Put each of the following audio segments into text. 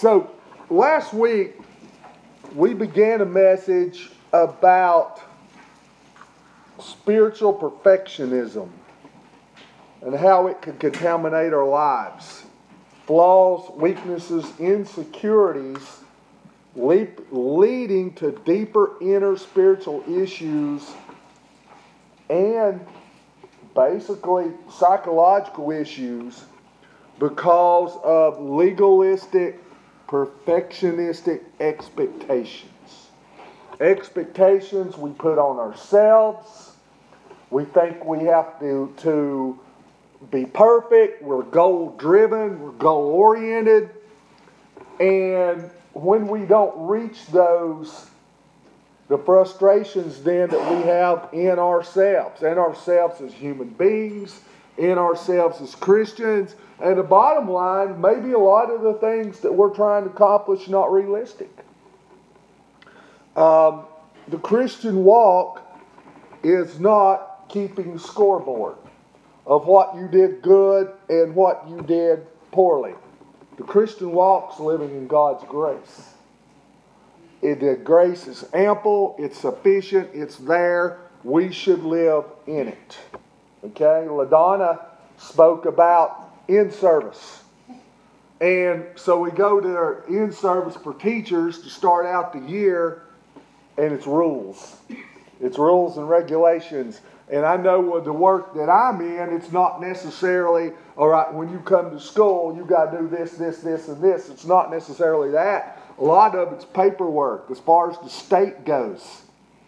So, last week we began a message about spiritual perfectionism and how it can contaminate our lives. Flaws, weaknesses, insecurities leading to deeper inner spiritual issues and basically psychological issues because of legalistic, perfectionistic expectations. Expectations we put on ourselves. We think we have to be perfect. We're goal-driven. We're goal-oriented. And when we don't reach those, the frustrations then that we have in ourselves as human beings, in ourselves as Christians, and the bottom line, maybe a lot of the things that we're trying to accomplish are not realistic. The Christian walk is not keeping scoreboard of what you did good and what you did poorly. The Christian walk's living in God's grace. The grace is ample, it's sufficient, it's there. We should live in it. Okay? LaDonna spoke about in-service. And so we go to our in-service for teachers to start out the year, and it's rules. It's rules and regulations. And I know with the work that I'm in, it's not necessarily, all right, when you come to school, you got to do this, this, this, and this. It's not necessarily that. A lot of it's paperwork as far as the state goes.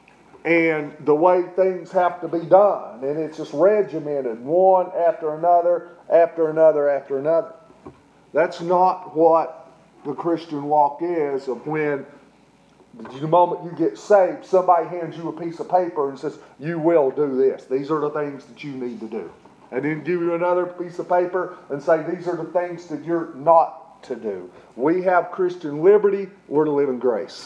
And the way things have to be done. And it's just regimented, one after another, after another, after another. That's not what the Christian walk is, of when the moment you get saved, somebody hands you a piece of paper and says, you will do this. These are the things that you need to do. And then give you another piece of paper and say, these are the things that you're not to do. We have Christian liberty. We're to live in grace.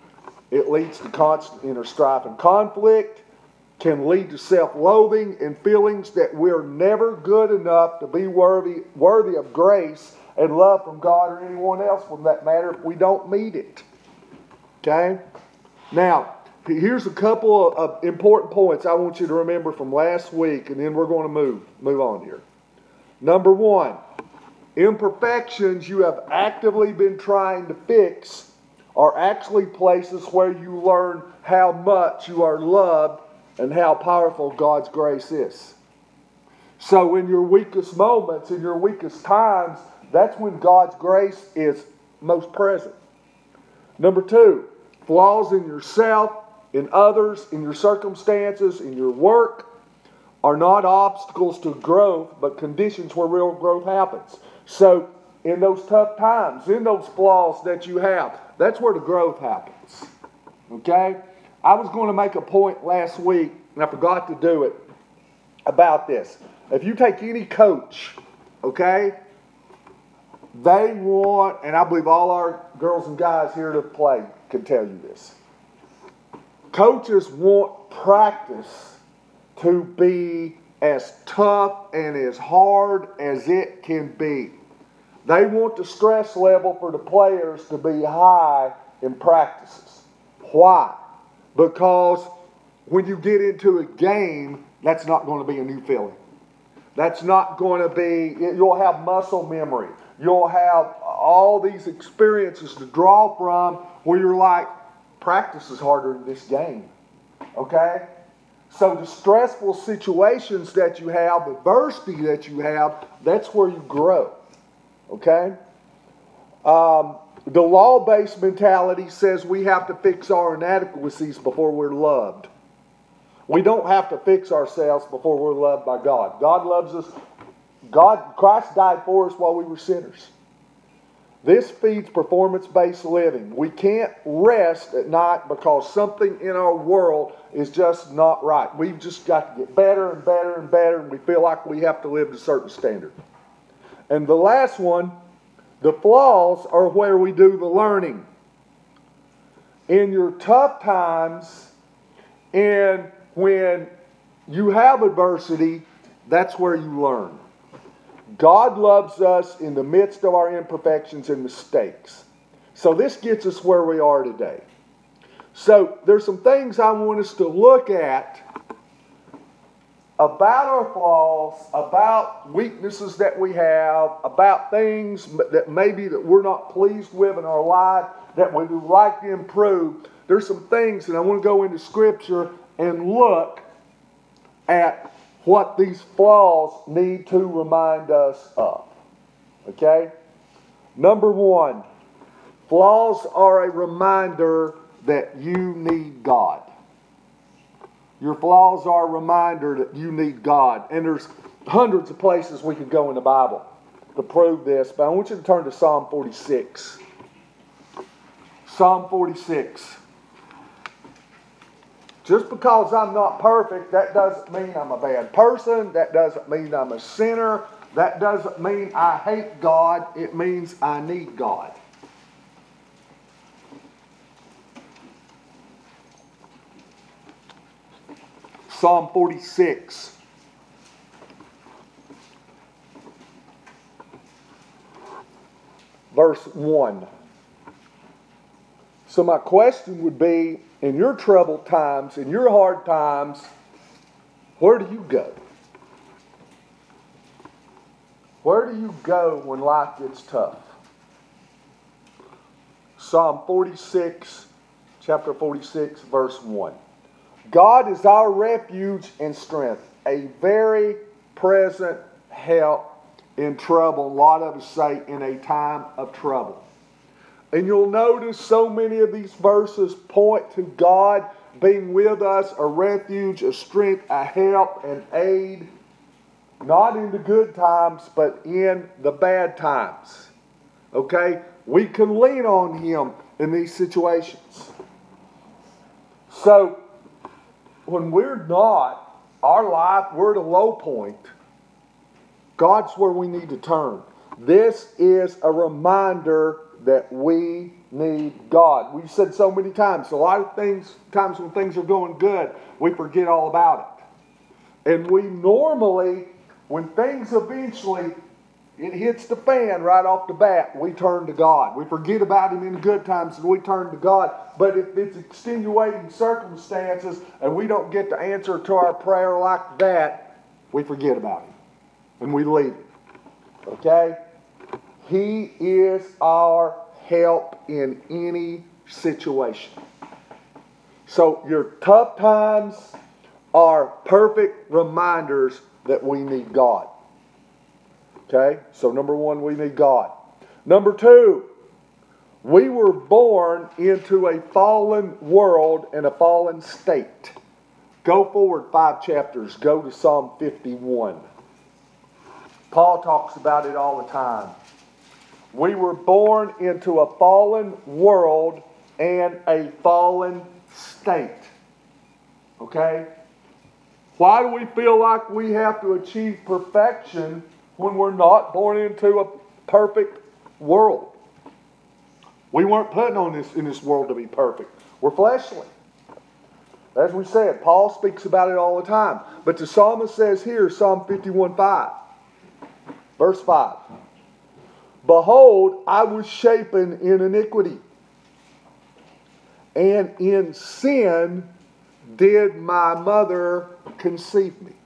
It leads to constant inner strife and conflict, can lead to self-loathing and feelings that we're never good enough to be worthy of grace and love from God or anyone else, for that matter, if we don't meet it. Okay? Now, here's a couple of important points I want you to remember from last week, and then we're going to move on here. Number one, imperfections you have actively been trying to fix are actually places where you learn how much you are loved and how powerful God's grace is. So in your weakest moments, in your weakest times, that's when God's grace is most present. Number two, flaws in yourself, in others, in your circumstances, in your work are not obstacles to growth, but conditions where real growth happens. So in those tough times, in those flaws that you have, that's where the growth happens. Okay? I was going to make a point last week, and I forgot to do it, about this. If you take any coach, okay, they want, and I believe all our girls and guys here to play can tell you this. Coaches want practice to be as tough and as hard as it can be. They want the stress level for the players to be high in practices. Why? Because when you get into a game, that's not going to be a new feeling. That's not going to be, you'll have muscle memory. You'll have all these experiences to draw from where you're like, practice is harder than this game. Okay? So the stressful situations that you have, the adversity that you have, that's where you grow. Okay? The law-based mentality says we have to fix our inadequacies before we're loved. We don't have to fix ourselves before we're loved by God. God loves us. Christ died for us while we were sinners. This feeds performance-based living. We can't rest at night because something in our world is just not right. We've just got to get better and better and better, and we feel like we have to live to a certain standard. And the last one, the flaws are where we do the learning. In your tough times, and when you have adversity, that's where you learn. God loves us in the midst of our imperfections and mistakes. So this gets us where we are today. So there's some things I want us to look at about our flaws, about weaknesses that we have, about things that maybe that we're not pleased with in our life, that we would like to improve. There's some things that I want to go into Scripture and look at what these flaws need to remind us of. Okay? Number one, flaws are a reminder that you need God. Your flaws are a reminder that you need God. And there's hundreds of places we could go in the Bible to prove this, but I want you to turn to Psalm 46. Psalm 46. Just because I'm not perfect, that doesn't mean I'm a bad person. That doesn't mean I'm a sinner. That doesn't mean I hate God. It means I need God. Psalm 46. Verse 1. So my question would be, in your troubled times, in your hard times, where do you go? Where do you go when life gets tough? Psalm 46, chapter 46, verse 1. God is our refuge and strength, a very present help in trouble. A lot of us say in a time of trouble. And you'll notice so many of these verses point to God being with us, a refuge, a strength, a help, an aid, not in the good times, but in the bad times. Okay? We can lean on Him in these situations. So, when we're not, our life, we're at a low point, God's where we need to turn. This is a reminder that we need God. We've said so many times, a lot of times when things are going good, we forget all about it. And we normally, when things eventually, it hits the fan right off the bat, we turn to God. We forget about Him in the good times and we turn to God. But if it's extenuating circumstances and we don't get the answer to our prayer like that, we forget about Him and we leave Him. Okay? He is our help in any situation. So your tough times are perfect reminders that we need God. Okay? So number one, we need God. Number two, we were born into a fallen world and a fallen state. Go forward 5 chapters. Go to Psalm 51. Paul talks about it all the time. We were born into a fallen world and a fallen state. Okay? Why do we feel like we have to achieve perfection when we're not born into a perfect world? We weren't put in this world to be perfect. We're fleshly. As we said, Paul speaks about it all the time. But the psalmist says here, Psalm 51:5, verse 5, Behold, I was shapen in iniquity, and in sin did my mother conceive me.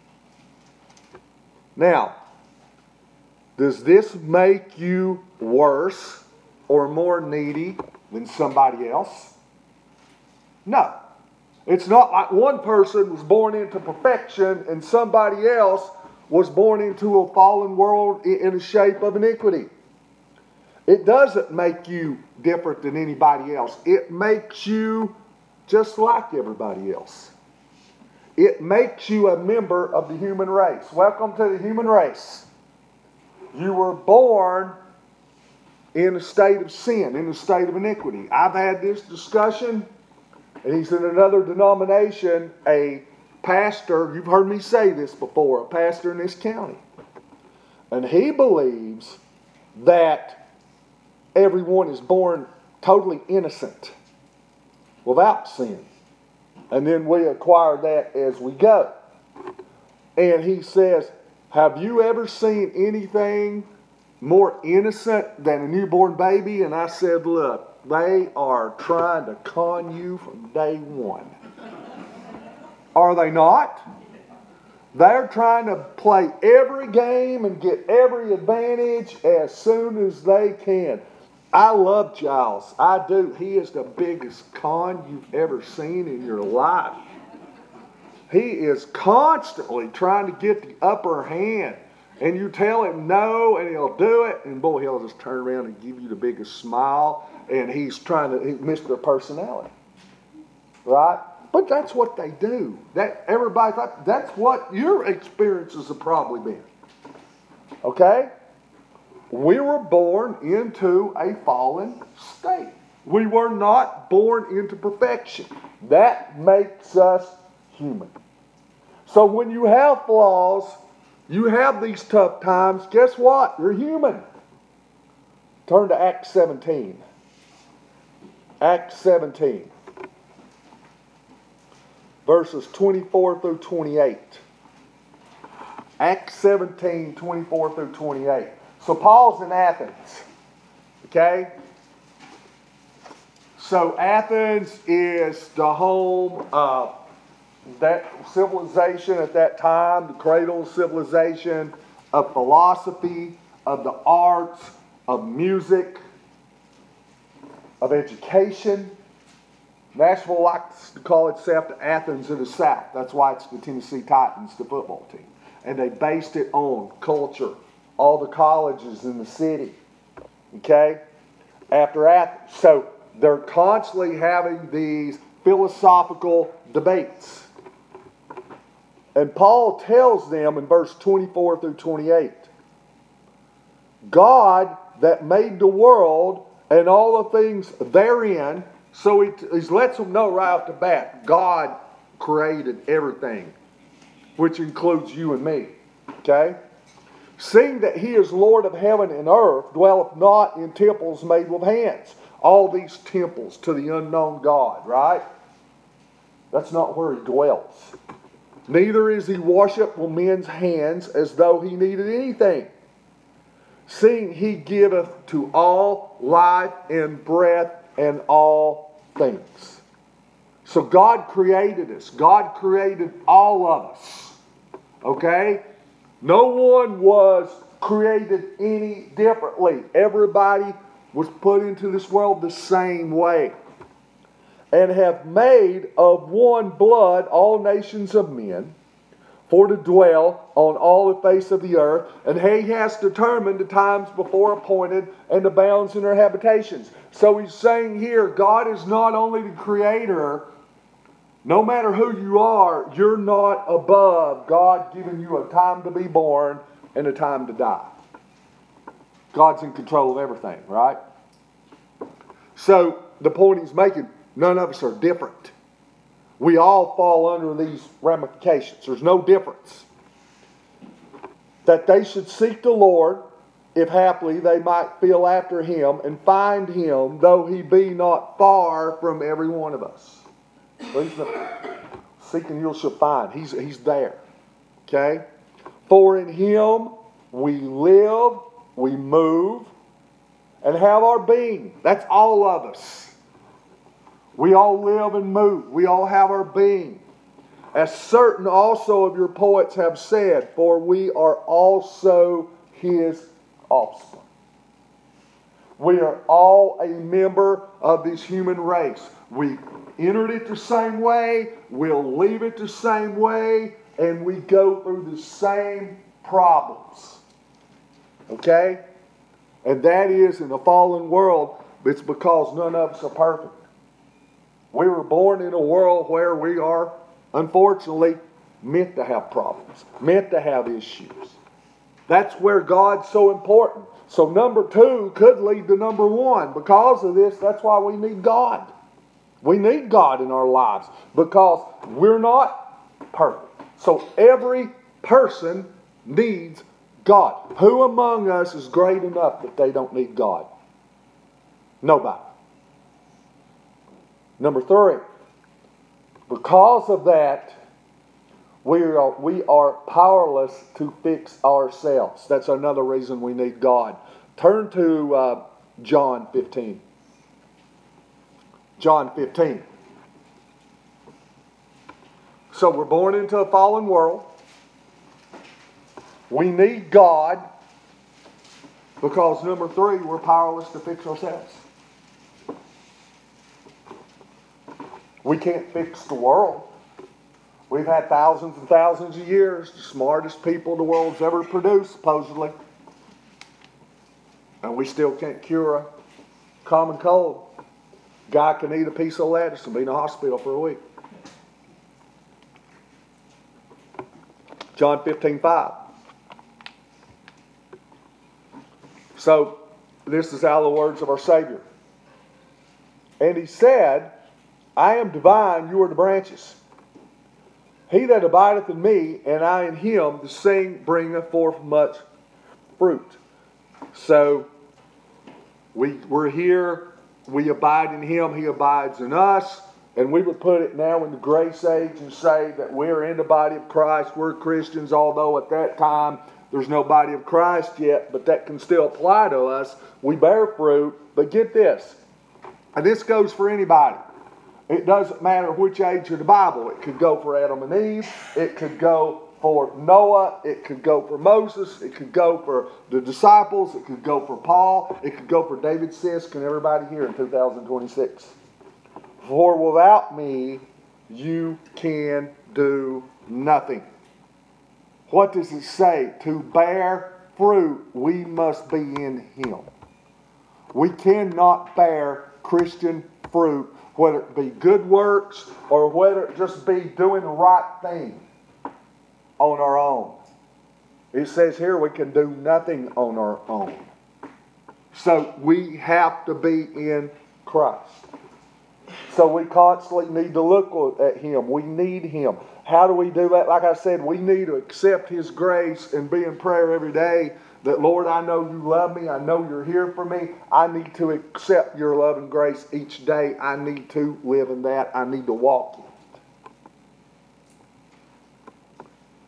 Now, does this make you worse or more needy than somebody else? No. It's not like one person was born into perfection and somebody else was born into a fallen world in the shape of iniquity. It doesn't make you different than anybody else. It makes you just like everybody else. It makes you a member of the human race. Welcome to the human race. You were born in a state of sin, in a state of iniquity. I've had this discussion, and he's in another denomination, a pastor, you've heard me say this before, a pastor in this county. And he believes that everyone is born totally innocent, without sin. And then we acquire that as we go. And he says, have you ever seen anything more innocent than a newborn baby, and I said, look, they are trying to con you from day one. Are they not? They're trying to play every game and get every advantage as soon as they can. I love Giles. I do. He is the biggest con you've ever seen in your life. He is constantly trying to get the upper hand. And you tell him no, and he'll do it. And boy, he'll just turn around and give you the biggest smile. And he's Mr. Personality. Right? But that's what they do. That's what your experiences have probably been. Okay? We were born into a fallen state. We were not born into perfection. That makes us human. So when you have flaws, you have these tough times, guess what? You're human. Turn to Acts 17. Acts 17. Verses 24 through 28. Acts 17, 24 through 28. So Paul's in Athens. Okay? So Athens is the home of that civilization at that time, the cradle of civilization, of philosophy, of the arts, of music, of education. Nashville likes to call itself the Athens of the South. That's why it's the Tennessee Titans, the football team. And they based it on culture. All the colleges in the city. Okay? After Athens. So they're constantly having these philosophical debates. And Paul tells them in verse 24 through 28, God that made the world and all the things therein. So he lets them know right off the bat, God created everything, which includes you and me. Okay? Seeing that he is Lord of heaven and earth, dwelleth not in temples made with hands. All these temples to the unknown God, right? That's not where he dwells. Neither is he worshipped with men's hands as though he needed anything. Seeing he giveth to all life and breath and all things. So God created us. God created all of us. Okay? No one was created any differently. Everybody was put into this world the same way. And have made of one blood all nations of men, for to dwell on all the face of the earth. And he has determined the times before appointed and the bounds in their habitations. So he's saying here, God is not only the creator. No matter who you are, you're not above God giving you a time to be born and a time to die. God's in control of everything, right? So the point he's making, none of us are different. We all fall under these ramifications. There's no difference. That they should seek the Lord, if haply they might feel after him and find him, though he be not far from every one of us. Seeking you shall find. He's there. Okay? For in him we live, we move, and have our being. That's all of us. We all live and move. We all have our being. As certain also of your poets have said, for we are also his offspring. We are all a member of this human race. We entered it the same way, we'll leave it the same way, and we go through the same problems. Okay? And that is, in a fallen world, it's because none of us are perfect. We were born in a world where we are, unfortunately, meant to have problems, meant to have issues. That's where God's so important. So number 2 could lead to number 1. Because of this, that's why we need God. We need God in our lives because we're not perfect. So every person needs God. Who among us is great enough that they don't need God? Nobody. Number 3, because of that, we are powerless to fix ourselves. That's another reason we need God. Turn to John 15. John 15. So we're born into a fallen world. We need God because, number 3, we're powerless to fix ourselves. We can't fix the world. We've had thousands and thousands of years, the smartest people the world's ever produced, supposedly. And we still can't cure a common cold. Guy can eat a piece of lettuce and be in the hospital for a week. John 15:5. So, this is out of the words of our Savior. And he said, I am the vine, you are the branches. He that abideth in me, and I in him, the same bringeth forth much fruit. So, we're here, we abide in him, he abides in us. And we would put it now in the grace age and say that we're in the body of Christ, we're Christians, although at that time there's no body of Christ yet, but that can still apply to us. We bear fruit, but get this, and this goes for anybody. It doesn't matter which age of the Bible. It could go for Adam and Eve. It could go for Noah. It could go for Moses. It could go for the disciples. It could go for Paul. It could go for David Sisk and everybody here in 2026. For without me, you can do nothing. What does it say? To bear fruit, we must be in him. We cannot bear Christian fruit, whether it be good works or whether it just be doing the right thing on our own. It says here we can do nothing on our own. So we have to be in Christ. So we constantly need to look at him. We need him. How do we do that? Like I said, we need to accept his grace and be in prayer every day that, Lord, I know you love me. I know you're here for me. I need to accept your love and grace each day. I need to live in that. I need to walk in it.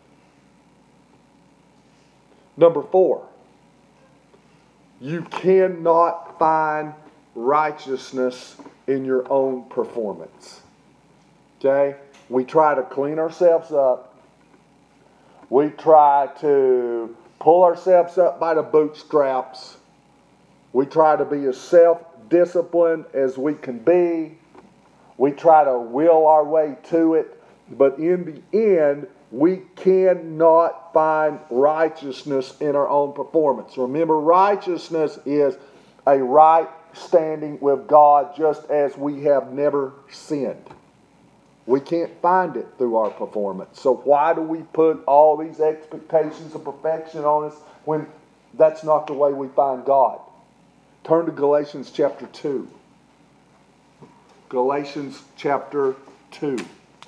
Number 4, you cannot find righteousness in your own performance. Okay? We try to clean ourselves up. We try to pull ourselves up by the bootstraps. We try to be as self-disciplined as we can be. We try to will our way to it. But in the end, we cannot find righteousness in our own performance. Remember, righteousness is a right standing with God just as we have never sinned. We can't find it through our performance. So why do we put all these expectations of perfection on us when that's not the way we find God? Turn to Galatians chapter 2. Galatians chapter 2.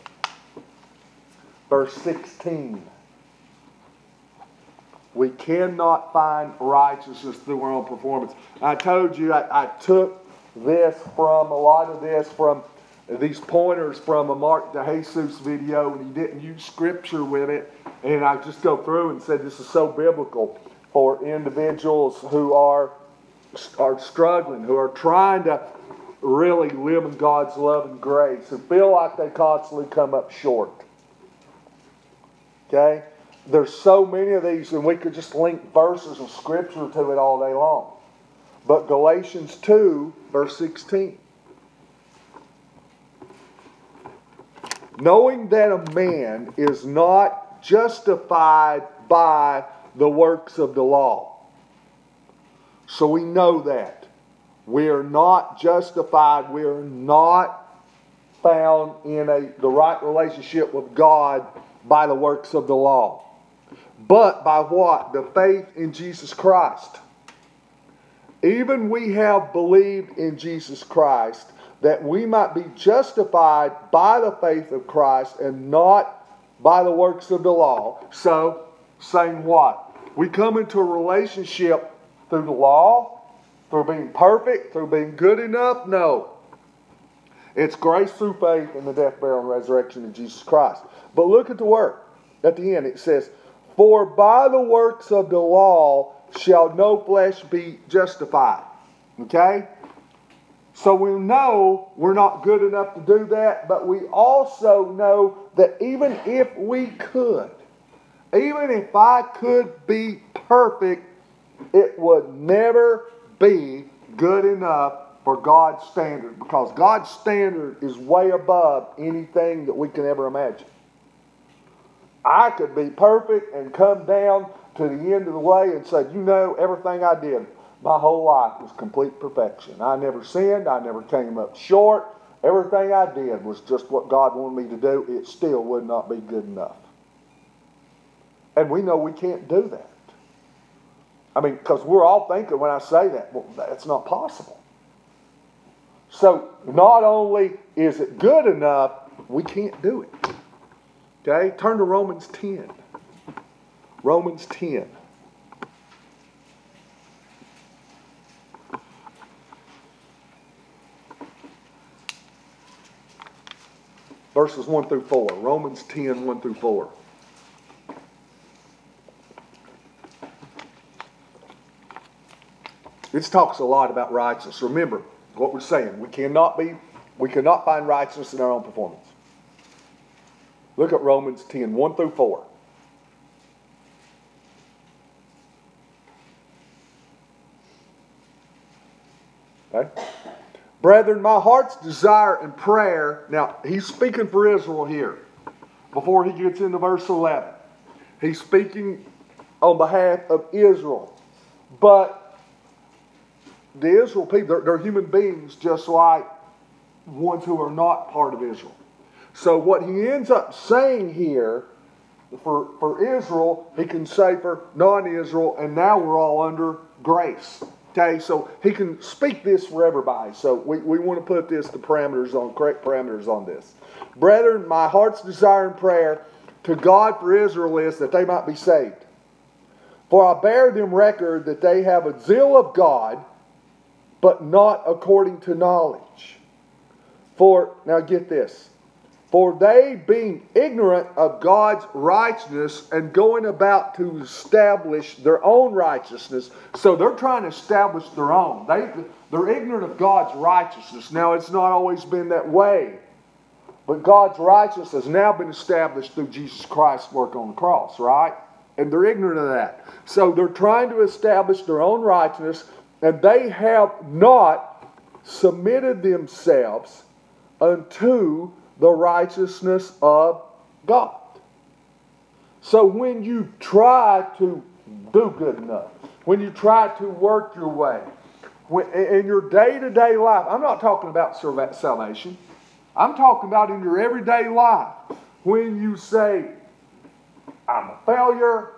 Verse 16. We cannot find righteousness through our own performance. I told you I took this from, a lot of this from these pointers from a Mark DeJesus video, and he didn't use scripture with it. And I just go through and said this is so biblical for individuals who are struggling, who are trying to really live in God's love and grace, who feel like they constantly come up short. Okay? There's so many of these, and we could just link verses of scripture to it all day long. But Galatians 2, verse 16. Knowing that a man is not justified by the works of the law. So we know that. We are not justified. We are not found in the right relationship with God by the works of the law. But by what? The faith in Jesus Christ. Even we have believed in Jesus Christ, that we might be justified by the faith of Christ and not by the works of the law. So, saying what? We come into a relationship through the law, through being perfect, through being good enough? No. It's grace through faith in the death, burial, and resurrection of Jesus Christ. But look at the word. At the end it says, for by the works of the law shall no flesh be justified. Okay? So we know we're not good enough to do that, but we also know that even if we could, even if I could be perfect, it would never be good enough for God's standard, because God's standard is way above anything that we can ever imagine. I could be perfect and come down to the end of the way and say, you know, everything I did my whole life was complete perfection. I never sinned. I never came up short. Everything I did was just what God wanted me to do. It still would not be good enough. And we know we can't do that. I mean, because we're all thinking when I say that, well, that's not possible. So not only is it good enough, we can't do it. Okay? Turn to Romans 10. Romans 10. Verses 1 through 4. Romans 10, 1 through 4. This talks a lot about righteousness. Remember what we're saying. We cannot find righteousness in our own performance. Look at Romans 10, 1 through 4. Okay? Brethren, my heart's desire and prayer. Now, he's speaking for Israel here. Before he gets into verse 11. He's speaking on behalf of Israel. But the Israel people, they're human beings just like ones who are not part of Israel. So what he ends up saying here for Israel, he can say for non-Israel, and now we're all under grace. Okay, so he can speak this for everybody. So we want to put the correct parameters on this. Brethren, my heart's desire and prayer to God for Israel is that they might be saved. For I bear them record that they have a zeal of God, but not according to knowledge. For, now get this, for they being ignorant of God's righteousness and going about to establish their own righteousness. So they're trying to establish their own. They're ignorant of God's righteousness. Now it's not always been that way. But God's righteousness has now been established through Jesus Christ's work on the cross, right? And they're ignorant of that. So they're trying to establish their own righteousness, and they have not submitted themselves unto the righteousness of God. So when you try to do good enough, when you try to work your way, in your day-to-day life, I'm not talking about salvation. I'm talking about in your everyday life. When you say, I'm a failure,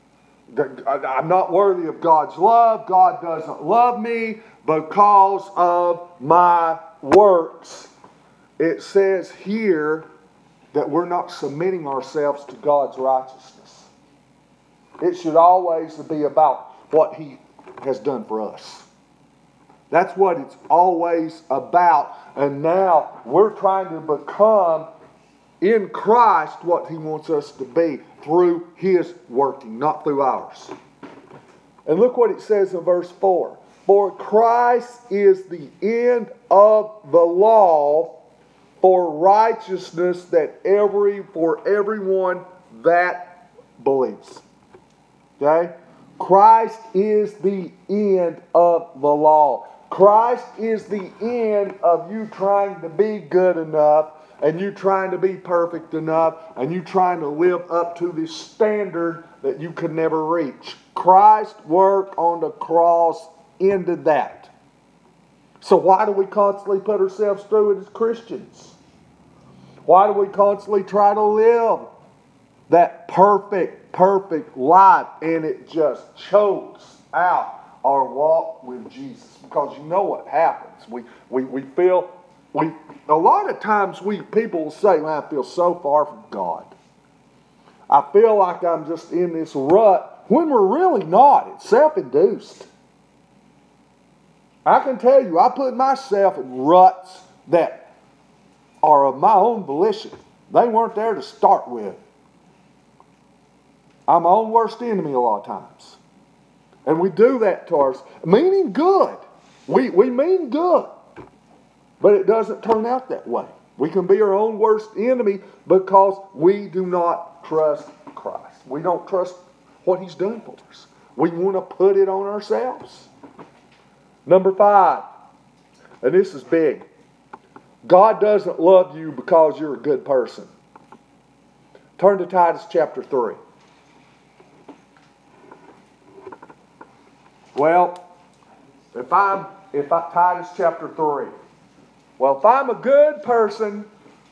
I'm not worthy of God's love, God doesn't love me because of my works. It says here that we're not submitting ourselves to God's righteousness. It should always be about what He has done for us. That's what it's always about. And now we're trying to become in Christ what He wants us to be through His working, not through ours. And look what it says in verse 4. For Christ is the end of the law for righteousness for everyone that believes. Okay? Christ is the end of the law. Christ is the end of you trying to be good enough, and you trying to be perfect enough, and you trying to live up to this standard that you could never reach. Christ's work on the cross ended that. So why do we constantly put ourselves through it as Christians? Why do we constantly try to live that perfect life, and it just chokes out our walk with Jesus? Because you know what happens. We feel, a lot of times people will say, man, I feel so far from God. I feel like I'm just in this rut, when we're really not. It's self-induced. I can tell you, I put myself in ruts that are of my own volition. They weren't there to start with. I'm my own worst enemy a lot of times. And we do that to ourselves, meaning good. We mean good. But it doesn't turn out that way. We can be our own worst enemy because we do not trust Christ. We don't trust what He's done for us. We want to put it on ourselves. Number 5, and this is big. God doesn't love you because you're a good person. Turn to Titus chapter 3. Well, if Titus chapter 3. Well, if I'm a good person,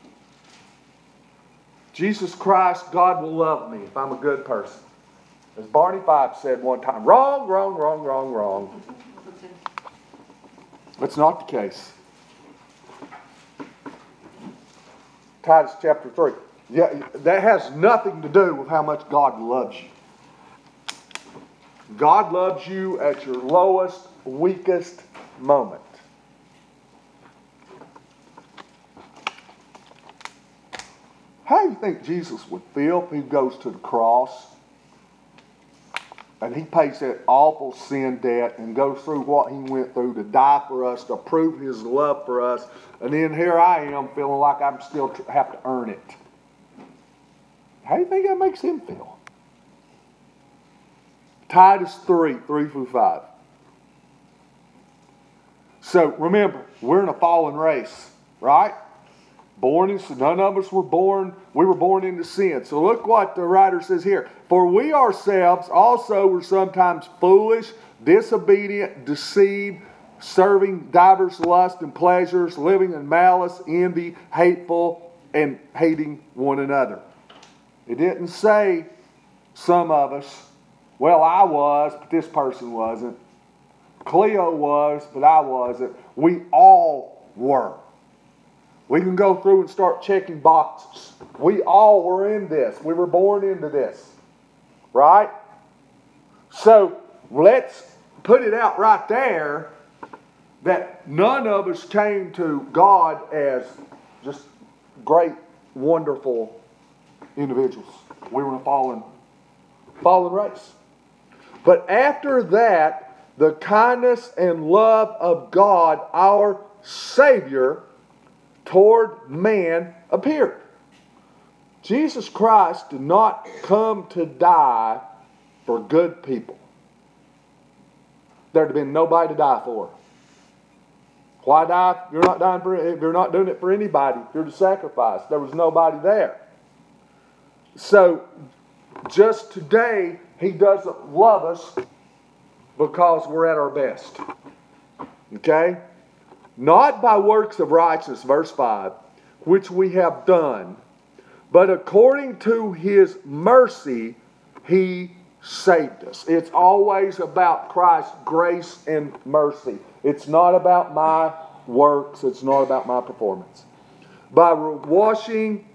Jesus Christ, God will love me if I'm a good person. As Barney Fife said one time, wrong, wrong, wrong, wrong, wrong. That's not the case. Titus chapter 3. Yeah, that has nothing to do with how much God loves you. God loves you at your lowest, weakest moment. How do you think Jesus would feel if He goes to the cross and He pays that awful sin debt and goes through what He went through to die for us, to prove His love for us, and then here I am feeling like I'm still have to earn it? How do you think that makes Him feel? Titus 3 through 5. So remember, we're in a fallen race, right? None of us were born, we were born into sin. So look what the writer says here. For we ourselves also were sometimes foolish, disobedient, deceived, serving divers lusts and pleasures, living in malice, envy, hateful, and hating one another. It didn't say some of us. Well, I was, but this person wasn't. Cleo was, but I wasn't. We all were. We can go through and start checking boxes. We all were in this. We were born into this. Right? So, let's put it out right there that none of us came to God as just great, wonderful individuals. We were a fallen race. But after that, the kindness and love of God, our Savior, toward man appeared. Jesus Christ did not come to die for good people. There'd have been nobody to die for. Why die? You're not dying for. You're not doing it for anybody. You're the sacrifice. There was nobody there. So, just today, He doesn't love us because we're at our best. Okay? Not by works of righteousness, verse 5, which we have done, but according to His mercy, He saved us. It's always about Christ's grace and mercy. It's not about my works. It's not about my performance. By the washing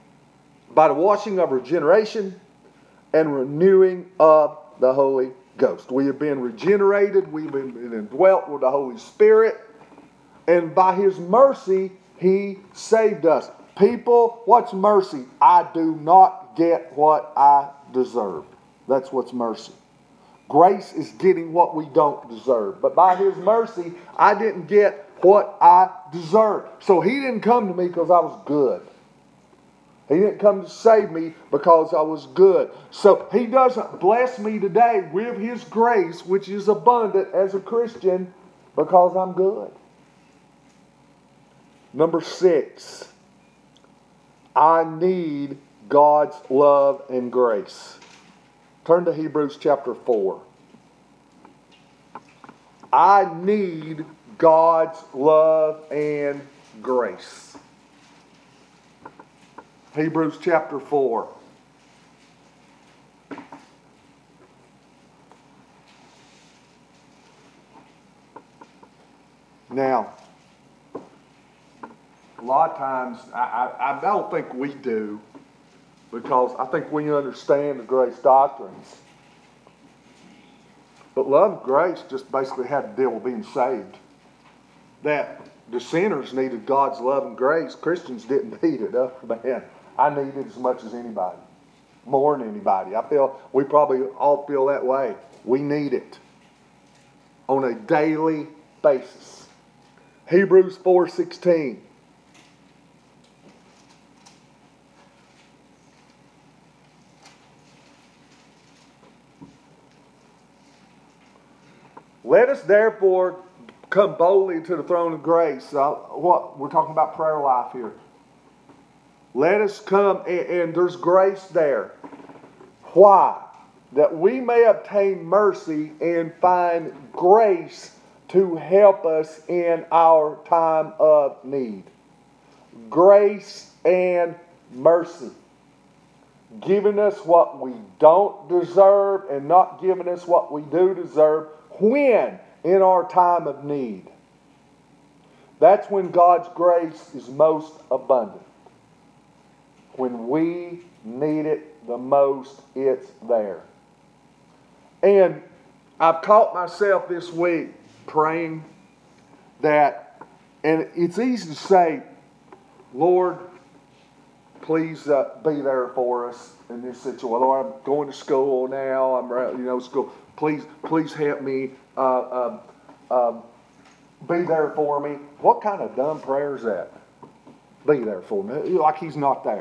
of regeneration and renewing of the Holy Ghost. We have been regenerated. We've been indwelt with the Holy Spirit. And by His mercy, He saved us. People, what's mercy? I do not get what I deserve. That's what's mercy. Grace is getting what we don't deserve. But by His mercy, I didn't get what I deserved. So He didn't come to me because I was good. He didn't come to save me because I was good. So He doesn't bless me today with His grace, which is abundant as a Christian, because I'm good. Number 6, I need God's love and grace. Turn to Hebrews chapter 4. I need God's love and grace. Hebrews chapter 4. Now, a lot of times, I don't think we do, because I think we understand the grace doctrines. But love and grace just basically had to deal with being saved. That the sinners needed God's love and grace. Christians didn't need it. Oh, man, I need it as much as anybody. More than anybody. I feel we probably all feel that way. We need it. on a daily basis. Hebrews 4:16. Let us therefore come boldly to the throne of grace. What we're talking about prayer life here. Let us come, and there's grace there. Why? That we may obtain mercy and find grace to help us in our time of need. Grace and mercy. Giving us what we don't deserve and not giving us what we do deserve when in our time of need. That's when God's grace is most abundant. When we need it the most, it's there. And I've caught myself this week praying that, and it's easy to say, Lord, please be there for us in this situation. Lord, I'm going to school now. I'm, school. Please help me. Be there for me. What kind of dumb prayer is that? Be there for me, like He's not there.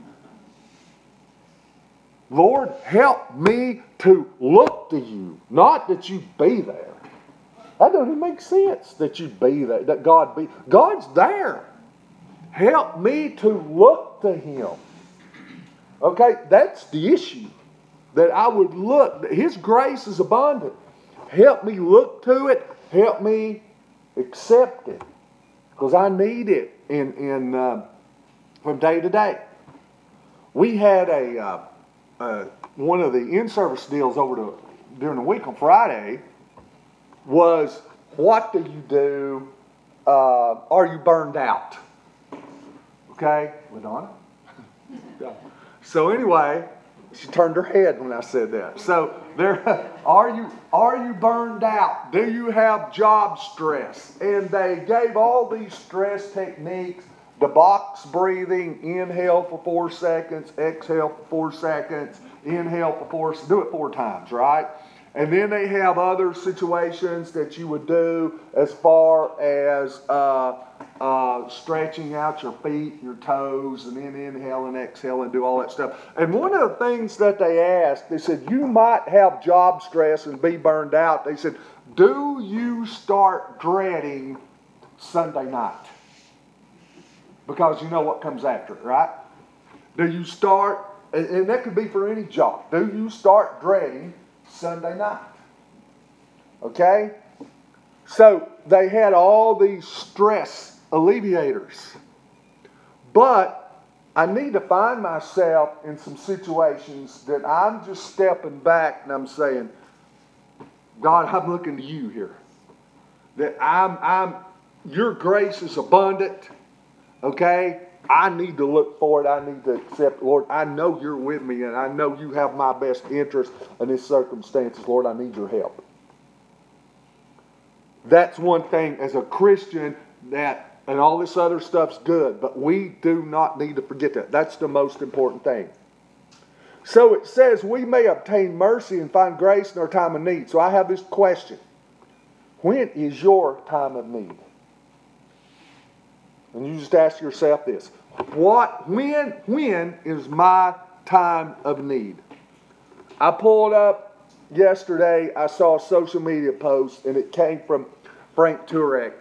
Lord, help me to look to you, not that you be there. That doesn't make sense that you be there, that God be. God's there. Help me to look to Him. Okay, that's the issue. That I would look. His grace is abundant. Help me look to it. Help me accept it. Because I need it from day to day. We had one of the in-service deals during the week on Friday was, what do you do? Are you burned out? Okay, LaDonna? Yeah. So anyway, she turned her head when I said that. So are you burned out? Do you have job stress? And they gave all these stress techniques. The box breathing, inhale for 4 seconds, exhale for 4 seconds, inhale for 4 seconds. Do it 4 times, right? And then they have other situations that you would do as far as stretching out your feet, your toes, and then inhale and exhale and do all that stuff. And one of the things that they asked, they said, you might have job stress and be burned out. They said, do you start dreading Sunday night? Because you know what comes after it, right? Do you start, and that could be for any job, do you start dreading Sunday night? Okay? So they had all these stress alleviators. But I need to find myself in some situations that I'm just stepping back and I'm saying, God, I'm looking to you here. That your grace is abundant. Okay? I need to look for it. I need to accept, Lord, I know you're with me and I know you have my best interest in this circumstances. Lord, I need your help. That's one thing as a Christian, and all this other stuff's good, but we do not need to forget that. That's the most important thing. So it says we may obtain mercy and find grace in our time of need. So I have this question. When is your time of need? And you just ask yourself this. When is my time of need? I pulled up yesterday, I saw a social media post, and it came from Frank Turek,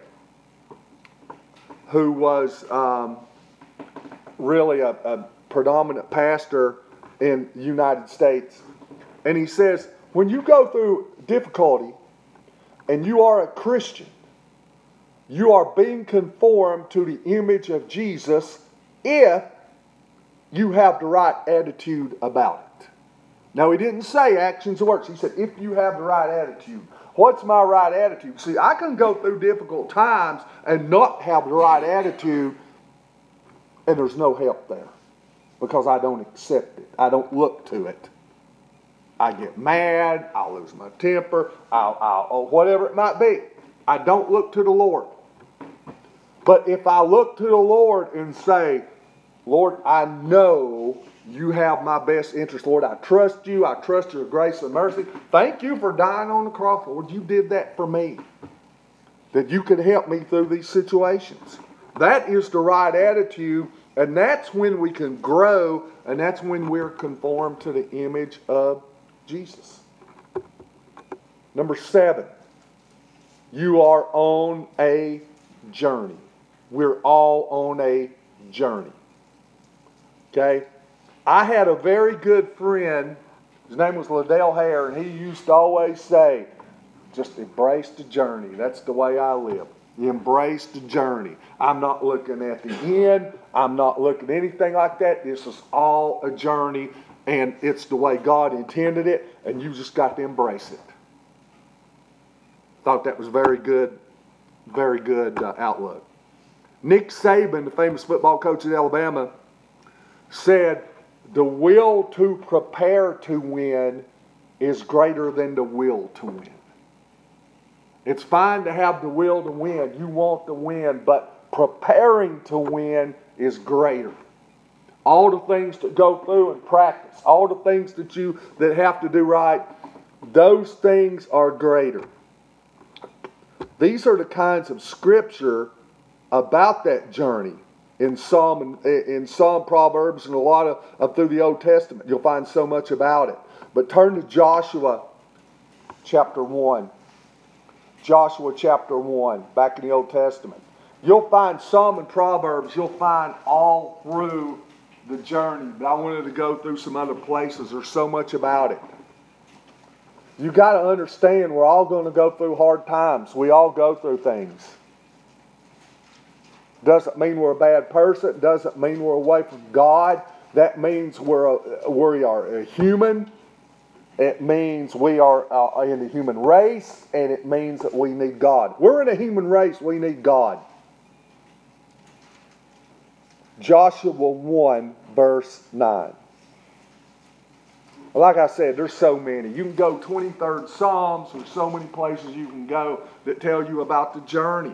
who was really a predominant pastor in the United States. And he says, when you go through difficulty and you are a Christian, you are being conformed to the image of Jesus if you have the right attitude about it. Now, he didn't say actions or works. He said, if you have the right attitude. What's my right attitude? See, I can go through difficult times and not have the right attitude, and there's no help there because I don't accept it. I don't look to it. I get mad. I'll lose my temper. I'll whatever it might be. I don't look to the Lord. But if I look to the Lord and say, Lord, I know You have my best interest, Lord. I trust you. I trust your grace and mercy. Thank you for dying on the cross, Lord. You did that for me. That you could help me through these situations. That is the right attitude, and that's when we can grow, and that's when we're conformed to the image of Jesus. Number 7, you are on a journey. We're all on a journey. Okay? I had a very good friend, his name was Liddell Hare, and he used to always say, just embrace the journey. That's the way I live. Embrace the journey. I'm not looking at the end. I'm not looking at anything like that. This is all a journey, and it's the way God intended it, and you just got to embrace it. Thought that was very good outlook. Nick Saban, the famous football coach at Alabama, said, the will to prepare to win is greater than the will to win. It's fine to have the will to win. You want to win, but preparing to win is greater. All the things to go through and practice, all the things that have to do right, those things are greater. These are the kinds of scripture about that journey in Psalm, Proverbs, and a lot of through the Old Testament. You'll find so much about it. But turn to Joshua chapter 1. Joshua chapter 1, back in the Old Testament. You'll find Psalm and Proverbs, you'll find all through the journey. But I wanted to go through some other places. There's so much about it. You got to understand we're all going to go through hard times. We all go through things. Doesn't mean we're a bad person. Doesn't mean we're away from God. That means we are a human. It means we are in the human race, and it means that we need God. We're in a human race. We need God. Joshua 1, verse 9. Like I said, there's so many. You can go 23rd Psalms. There's so many places you can go that tell you about the journey.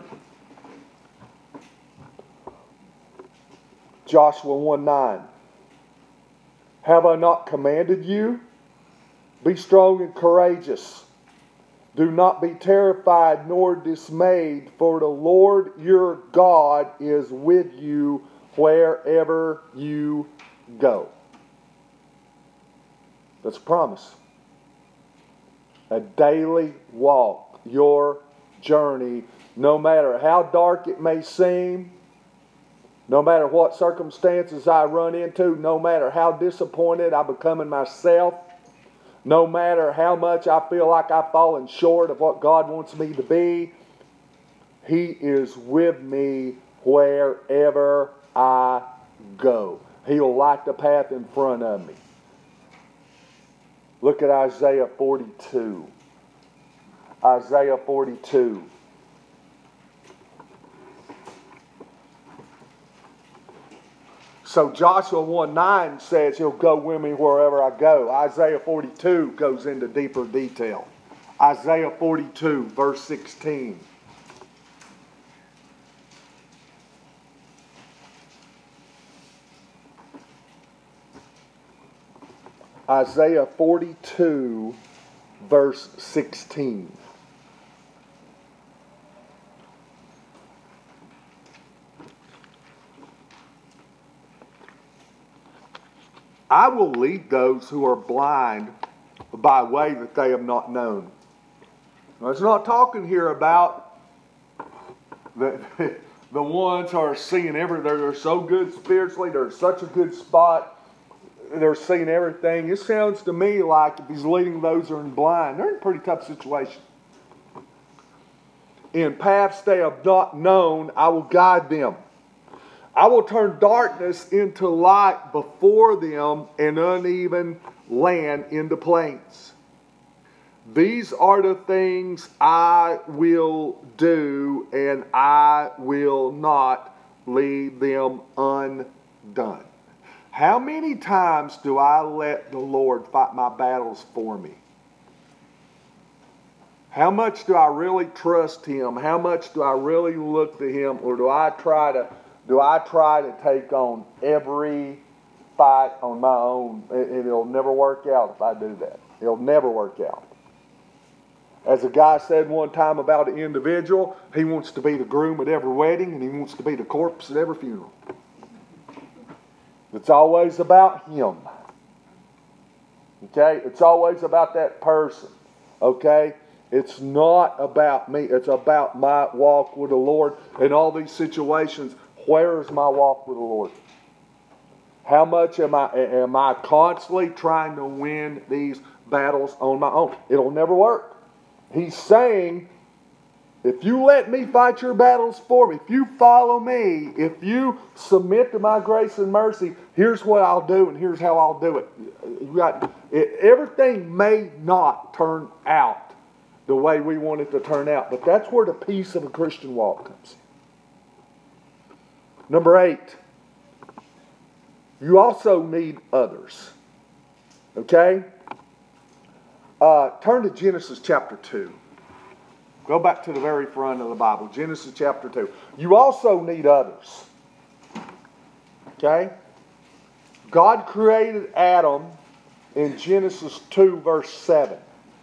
Joshua 1, 9. Have I not commanded you? Be strong and courageous. Do not be terrified nor dismayed, for the Lord your God is with you wherever you go. That's a promise. A daily walk, your journey, no matter how dark it may seem, no matter what circumstances I run into, no matter how disappointed I become in myself, no matter how much I feel like I've fallen short of what God wants me to be, He is with me wherever I go. He'll light the path in front of me. Look at Isaiah 42. Isaiah 42. So Joshua 1:9 says He'll go with me wherever I go. Isaiah 42 goes into deeper detail. Isaiah 42, verse 16. Isaiah 42, verse 16. I will lead those who are blind by a way that they have not known. Now, it's not talking here about the ones who are seeing they're so good spiritually, they're such a good spot, they're seeing everything. It sounds to me like if He's leading those who are blind, they're in a pretty tough situation. In paths they have not known, I will guide them. I will turn darkness into light before them and uneven land into plains. These are the things I will do, and I will not leave them undone. How many times do I let the Lord fight my battles for me? How much do I really trust Him? How much do I really look to Him? Or do I try to take on every fight on my own, and it'll never work out if I do that. It'll never work out. As a guy said one time about an individual, he wants to be the groom at every wedding, and he wants to be the corpse at every funeral. It's always about him. Okay? It's always about that person. Okay? It's not about me. It's about my walk with the Lord. In all these situations, where is my walk with the Lord? How much am I constantly trying to win these battles on my own? It'll never work. He's saying, if you let me fight your battles for me, if you follow me, if you submit to my grace and mercy, here's what I'll do and here's how I'll do it. Everything may not turn out the way we want it to turn out, but that's where the peace of a Christian walk comes in. Number 8, you also need others. Okay? Turn to Genesis chapter 2. Go back to the very front of the Bible. Genesis chapter 2. You also need others. Okay? God created Adam in Genesis 2 verse 7.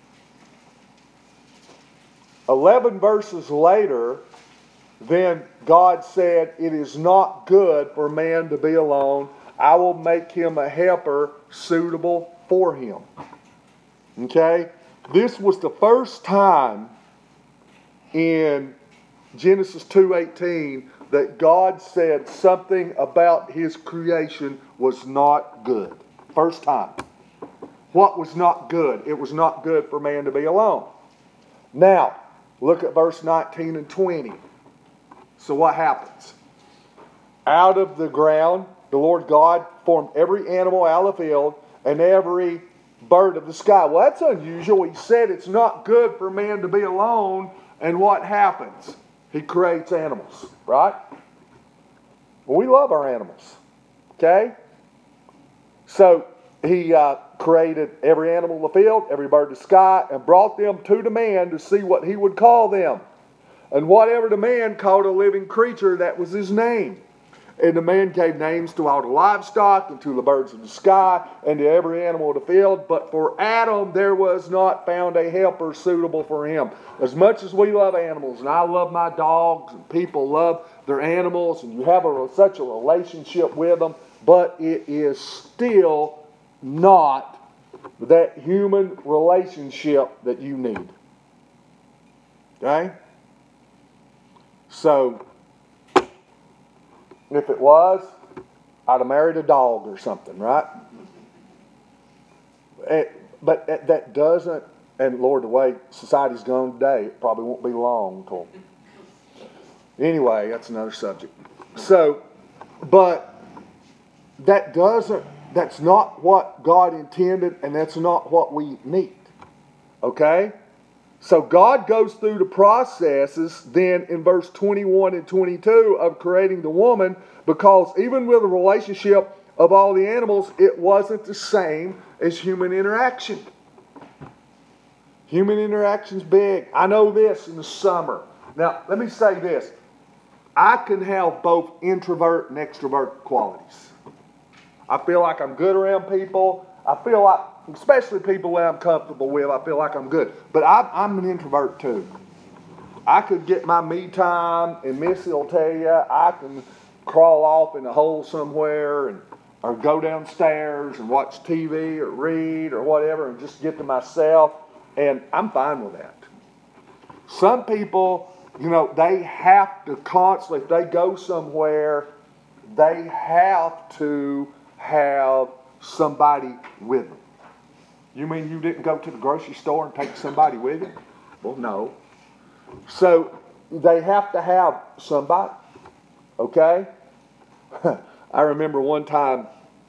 11 verses later, then God said, it is not good for man to be alone. I will make him a helper suitable for him. Okay? This was the first time in Genesis 2:18 that God said something about his creation was not good. First time. What was not good? It was not good for man to be alone. Now, look at verse 19 and 20. So what happens? Out of the ground, the Lord God formed every animal out of the field and every bird of the sky. Well, that's unusual. He said it's not good for man to be alone. And what happens? He creates animals, right? Well, we love our animals. Okay? So he created every animal of the field, every bird of the sky, and brought them to the man to see what he would call them. And whatever the man called a living creature, that was his name. And the man gave names to all the livestock, and to the birds of the sky, and to every animal of the field. But for Adam there was not found a helper suitable for him. As much as we love animals, and I love my dogs, and people love their animals, and you have such a relationship with them, but it is still not that human relationship that you need. Okay? So, if it was, I'd have married a dog or something, right? But that doesn't, and Lord, the way society's gone today, it probably won't be long until. Anyway, that's another subject. So, but that's not what God intended, and that's not what we need. Okay? So God goes through the processes then in verse 21 and 22 of creating the woman, because even with the relationship of all the animals, it wasn't the same as human interaction. Human interaction's big. I know this in the summer. Now, let me say this. I can have both introvert and extrovert qualities. I feel like I'm good around people. I feel like, especially people that I'm comfortable with, I feel like I'm good. But I'm an introvert too. I could get my me time, and Missy will tell you, I can crawl off in a hole somewhere or go downstairs and watch TV or read or whatever and just get to myself. And I'm fine with that. Some people, they have to constantly, if they go somewhere, they have to have somebody with them. You mean you didn't go to the grocery store and take somebody with you? Well, no. So they have to have somebody. Okay? I remember one time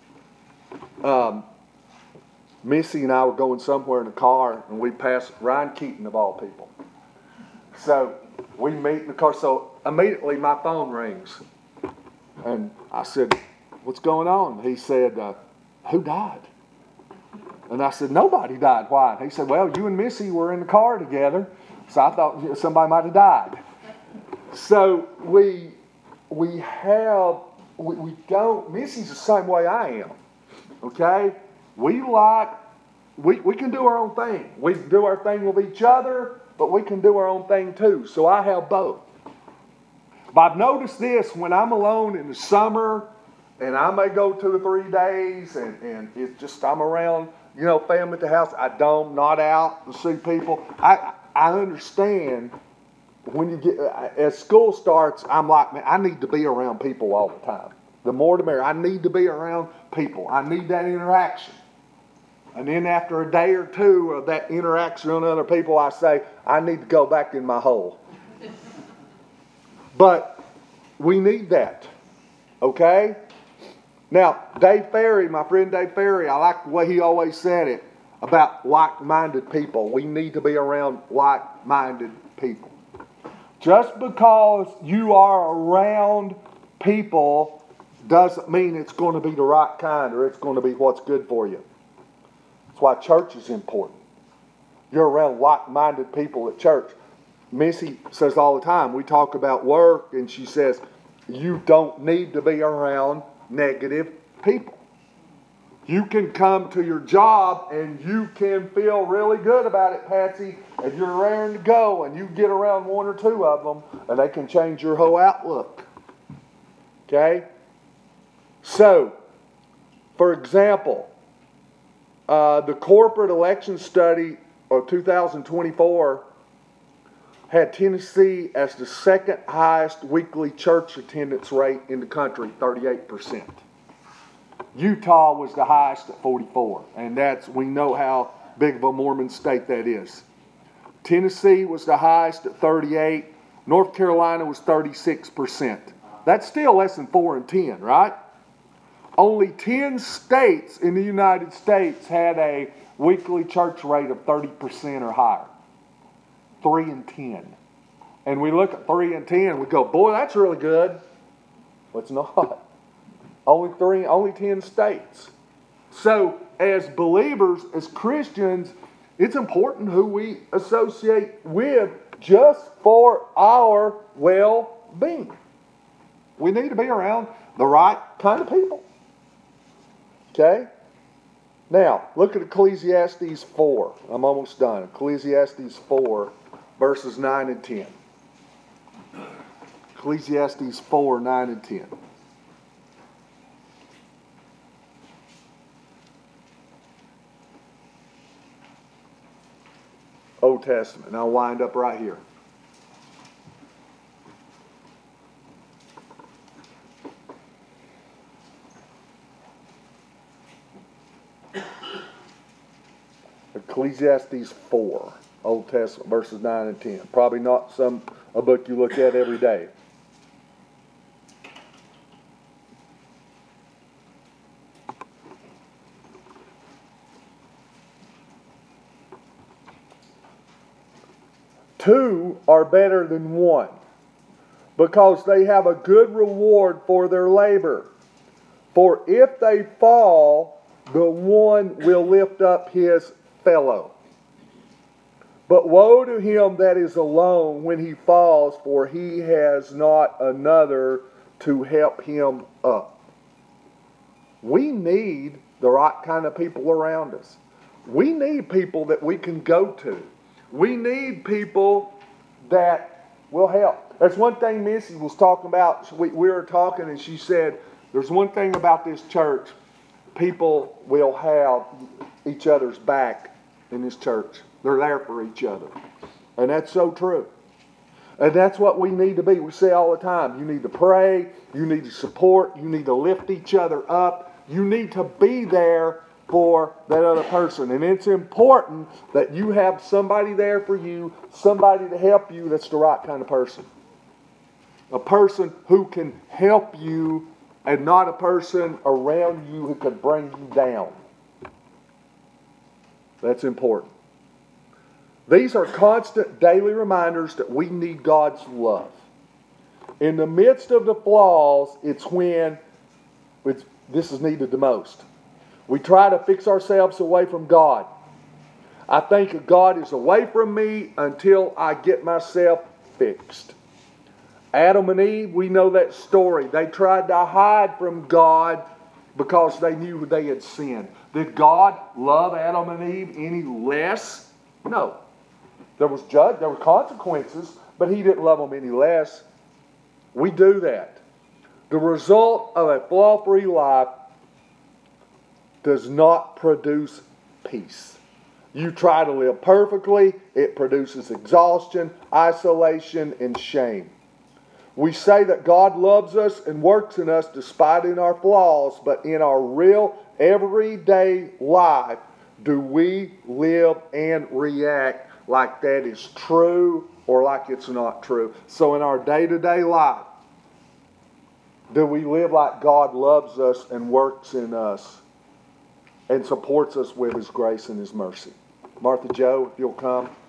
Missy and I were going somewhere in the car, and we passed Ryan Keaton of all people. So we meet in the car. So immediately my phone rings. And I said, "What's going on?" He said, "Who died?" And I said, "Nobody died." "Why?" And he said, "Well, you and Missy were in the car together, so I thought somebody might have died." So we don't, Missy's the same way I am. Okay? We can do our own thing. We do our thing with each other, but we can do our own thing too. So I have both. But I've noticed this when I'm alone in the summer, and I may go 2 or 3 days, and it's just I'm around, family at the house. Not out to see people. I understand when you get as school starts. I'm like, man, I need to be around people all the time. The more the merrier. I need to be around people. I need that interaction. And then after a day or two of that interaction with other people, I say, I need to go back in my hole. But we need that. Okay? Now, Dave Ferry, my friend Dave Ferry, I like the way he always said it about like-minded people. We need to be around like-minded people. Just because you are around people doesn't mean it's going to be the right kind or it's going to be what's good for you. That's why church is important. You're around like-minded people at church. Missy says all the time, we talk about work, and she says, you don't need to be around negative people. You can come to your job and you can feel really good about it, Patsy, and you're raring to go, and you get around 1 or 2 of them, and they can change your whole outlook. Okay? So, for example, the corporate election study of 2024 had Tennessee as the second highest weekly church attendance rate in the country, 38%. Utah was the highest at 44%, and we know how big of a Mormon state that is. Tennessee was the highest at 38%. North Carolina was 36%. That's still less than 4 and 10, right? Only 10 states in the United States had a weekly church rate of 30% or higher. 3 and 10. And we look at 3 and 10, we go, boy, that's really good. Well, it's not. Only 10 states. So, as believers, as Christians, it's important who we associate with just for our well-being. We need to be around the right kind of people. Okay? Now, look at Ecclesiastes 4. I'm almost done. Ecclesiastes 4, verses 9 and 10. Ecclesiastes 4, 9 and 10. Old Testament. And I'll wind up right here. Ecclesiastes 4, Old Testament, verses 9 and 10. Probably not a book you look at every day. Two are better than one, because they have a good reward for their labor. For if they fall, the one will lift up his fellow. But woe to him that is alone when he falls, for he has not another to help him up. We need the right kind of people around us. We need people that we can go to. We need people that will help. That's one thing Missy was talking about. We were talking, and she said, there's one thing about this church. People will have each other's back in this church. They're there for each other. And that's so true. And that's what we need to be. We say all the time, you need to pray, you need to support, you need to lift each other up. You need to be there for that other person. And it's important that you have somebody there for you, somebody to help you that's the right kind of person. A person who can help you and not a person around you who could bring you down. That's important. These are constant daily reminders that we need God's love. In the midst of the flaws, it's when this is needed the most. We try to fix ourselves away from God. I think God is away from me until I get myself fixed. Adam and Eve, we know that story. They tried to hide from God because they knew they had sinned. Did God love Adam and Eve any less? No. There were consequences, but He didn't love them any less. We do that. The result of a flaw-free life does not produce peace. You try to live perfectly, it produces exhaustion, isolation, and shame. We say that God loves us and works in us despite in our flaws, but in our real everyday life, do we live and react like that is true or like it's not true? So in our day-to-day life, do we live like God loves us and works in us and supports us with His grace and His mercy? Martha Joe, if you'll come.